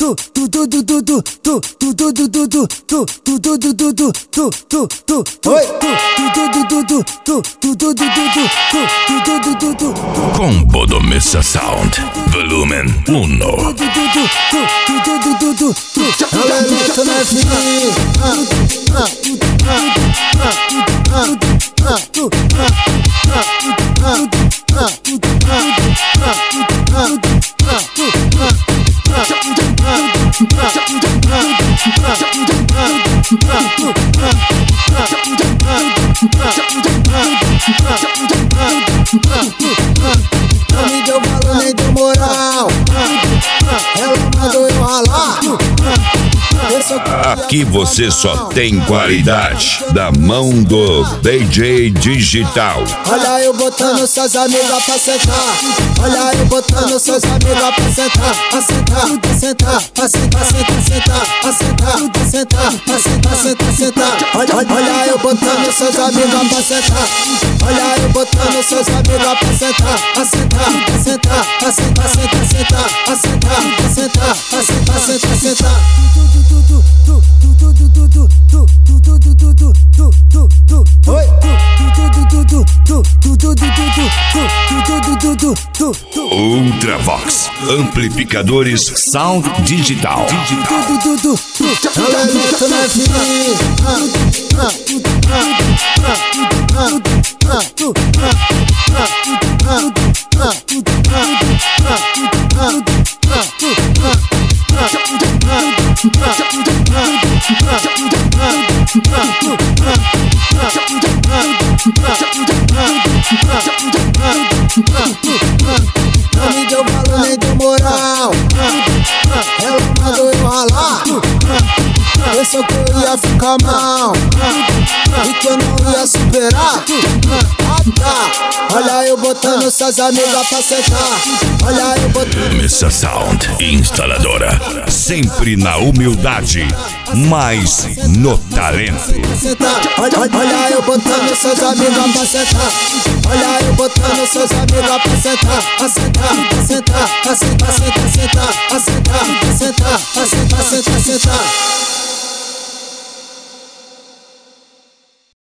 Combo do Mr. Sound, volumen 1. Não me deu valor nem deu moral. Ela mandou eu ralar. Aqui você só tem qualidade da mão do DJ Digital. Olha eu botando suas amigas pra sentar. Olha eu botando suas amigas pra sentar. Pra sentar, pra sentar, pra sentar, sentar, sentar. Pra sentar, pra sentar, pra sentar, sentar, sentar. Olha eu botando suas amigas pra sentar. Olha eu botando suas amigas pra sentar. Pra sentar, pra sentar, pra sentar, sentar, sentar. Pra sentar, pra sentar, pra sentar, sentar, sentar. Ultravox, amplificadores Sound Digital. Não me deu valor nem deu moral. Ela mandou eu ralar. Pensou que eu ia ficar mal e que eu não ia superar. Olha eu botando suas amigas pra sentar. Olha eu botando Mr. Sound, instaladora, sempre na humildade, mas no talento. Olha eu botando suas amigas pra sentar. Olha eu botando suas amigas pra sentar. Pra sentar, pra sentar, pra sentar, sentar, sentar. Pra sentar, pra sentar, pra sentar, sentar, sentar.